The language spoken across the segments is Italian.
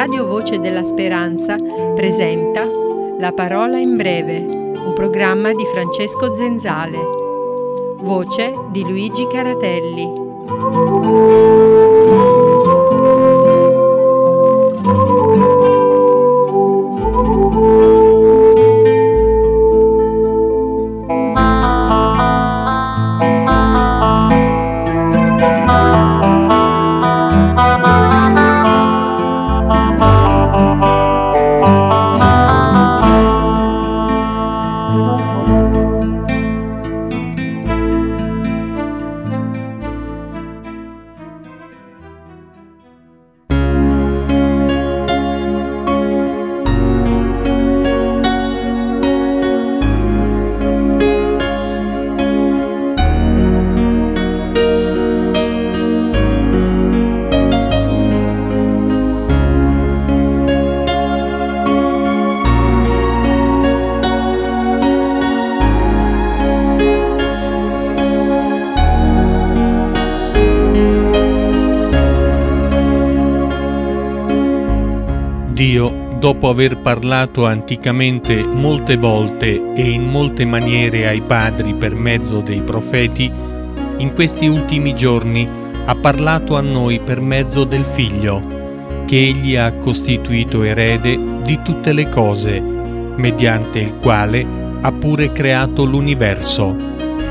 Radio Voce della Speranza presenta La Parola in Breve, un programma di Francesco Zenzale. Voce di Luigi Caratelli. Dio, dopo aver parlato anticamente molte volte e in molte maniere ai padri per mezzo dei profeti, in questi ultimi giorni ha parlato a noi per mezzo del Figlio, che Egli ha costituito erede di tutte le cose, mediante il quale ha pure creato l'universo.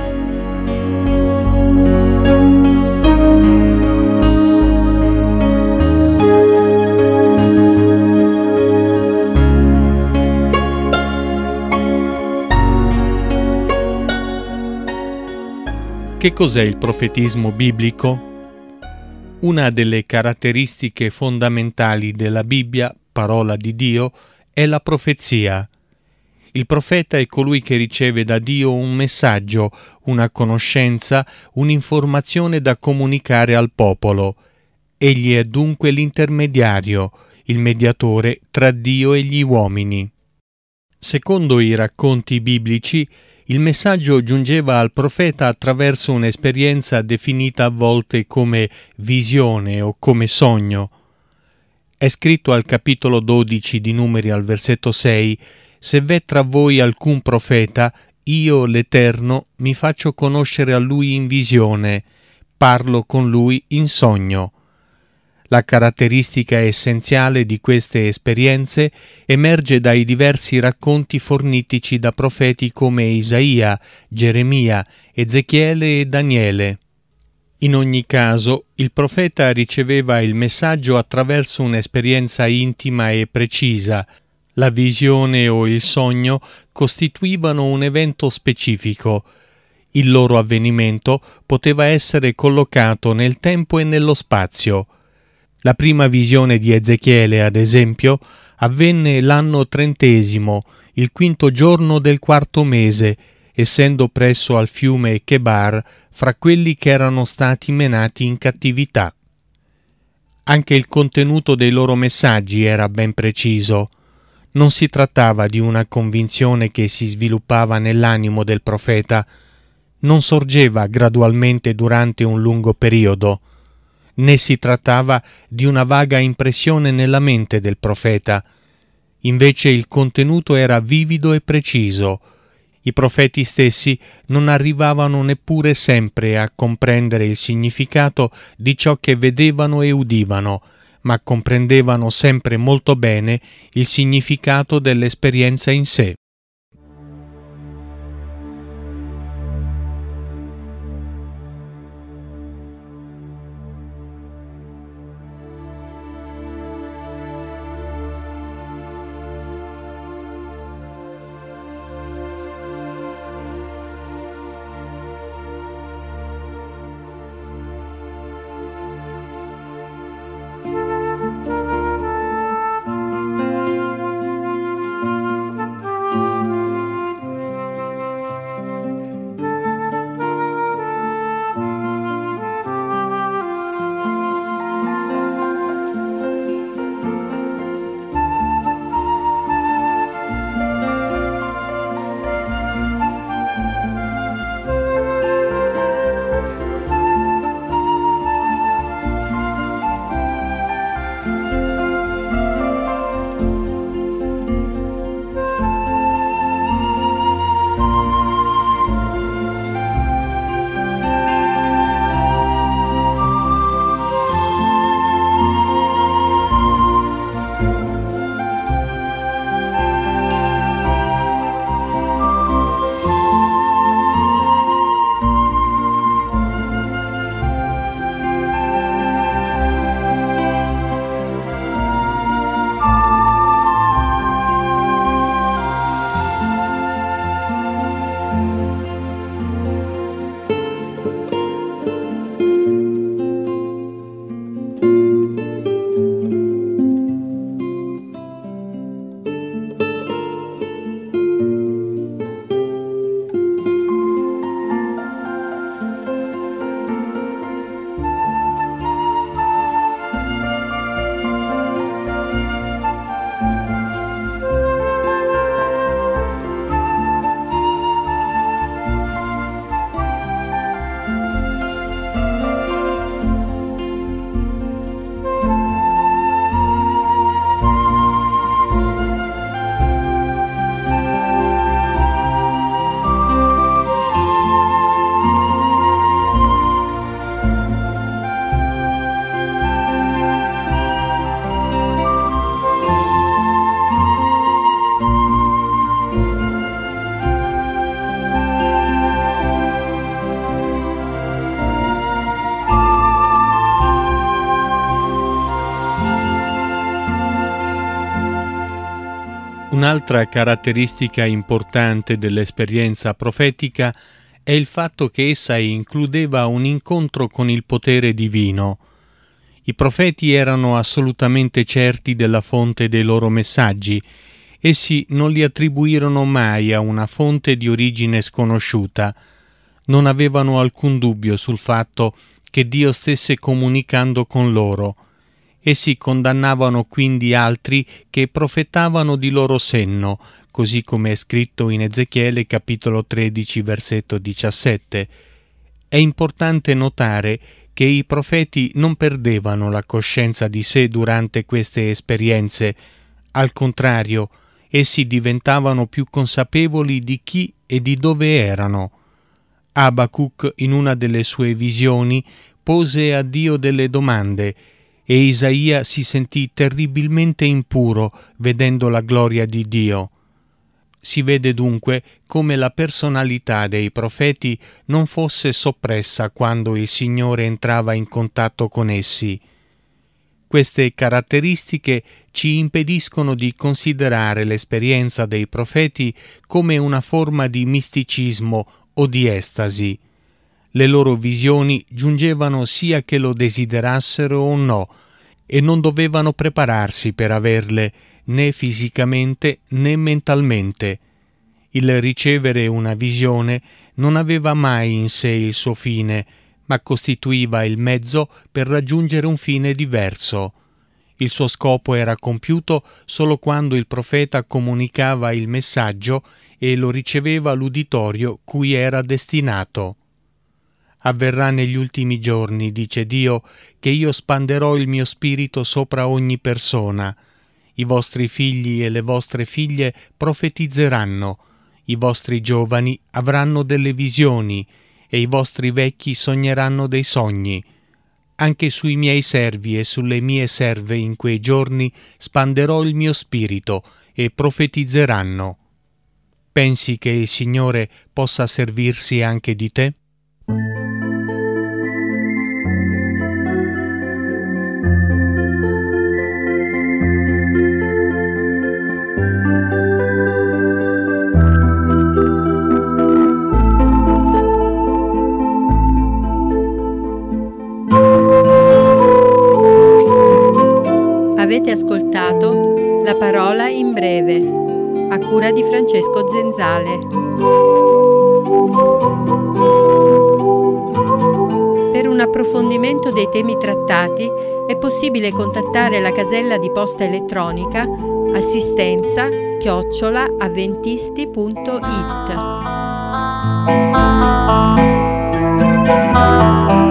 Che cos'è il profetismo biblico? Una delle caratteristiche fondamentali della Bibbia, parola di Dio, è la profezia. Il profeta è colui che riceve da Dio un messaggio, una conoscenza, un'informazione da comunicare al popolo. Egli è dunque l'intermediario, il mediatore tra Dio e gli uomini. Secondo i racconti biblici, il messaggio giungeva al profeta attraverso un'esperienza definita a volte come visione o come sogno. È scritto al capitolo 12 di Numeri al versetto 6: «Se v'è tra voi alcun profeta, io, l'Eterno, mi faccio conoscere a lui in visione, parlo con lui in sogno». La caratteristica essenziale di queste esperienze emerge dai diversi racconti fornitici da profeti come Isaia, Geremia, Ezechiele e Daniele. In ogni caso, il profeta riceveva il messaggio attraverso un'esperienza intima e precisa. La visione o il sogno costituivano un evento specifico. Il loro avvenimento poteva essere collocato nel tempo e nello spazio. La prima visione di Ezechiele, ad esempio, avvenne l'anno 30, il 5° giorno del 4° mese, essendo presso al fiume Chebar, fra quelli che erano stati menati in cattività. Anche il contenuto dei loro messaggi era ben preciso. Non si trattava di una convinzione che si sviluppava nell'animo del profeta, non sorgeva gradualmente durante un lungo periodo, né si trattava di una vaga impressione nella mente del profeta. Invece il contenuto era vivido e preciso. I profeti stessi non arrivavano neppure sempre a comprendere il significato di ciò che vedevano e udivano, ma comprendevano sempre molto bene il significato dell'esperienza in sé. Un'altra caratteristica importante dell'esperienza profetica è il fatto che essa includeva un incontro con il potere divino. I profeti erano assolutamente certi della fonte dei loro messaggi. Essi non li attribuirono mai a una fonte di origine sconosciuta. Non avevano alcun dubbio sul fatto che Dio stesse comunicando con loro. Essi condannavano quindi altri che profetavano di loro senno, così come è scritto in Ezechiele capitolo 13 versetto 17. È importante notare che i profeti non perdevano la coscienza di sé durante queste esperienze. Al contrario, essi diventavano più consapevoli di chi e di dove erano. Abacuc, in una delle sue visioni, pose a Dio delle domande e Isaia si sentì terribilmente impuro vedendo la gloria di Dio. Si vede dunque come la personalità dei profeti non fosse soppressa quando il Signore entrava in contatto con essi. Queste caratteristiche ci impediscono di considerare l'esperienza dei profeti come una forma di misticismo o di estasi. Le loro visioni giungevano sia che lo desiderassero o no, e non dovevano prepararsi per averle né fisicamente né mentalmente. Il ricevere una visione non aveva mai in sé il suo fine, ma costituiva il mezzo per raggiungere un fine diverso. Il suo scopo era compiuto solo quando il profeta comunicava il messaggio e lo riceveva l'uditorio cui era destinato. Avverrà negli ultimi giorni, dice Dio, che io spanderò il mio spirito sopra ogni persona. I vostri figli e le vostre figlie profetizzeranno, i vostri giovani avranno delle visioni e i vostri vecchi sogneranno dei sogni. Anche sui miei servi e sulle mie serve in quei giorni spanderò il mio spirito e profetizzeranno. Pensi che il Signore possa servirsi anche di te? Avete ascoltato La parola in breve, a cura di Francesco Zenzale. Per un approfondimento dei temi trattati è possibile contattare la casella di posta elettronica assistenza@avventisti.it.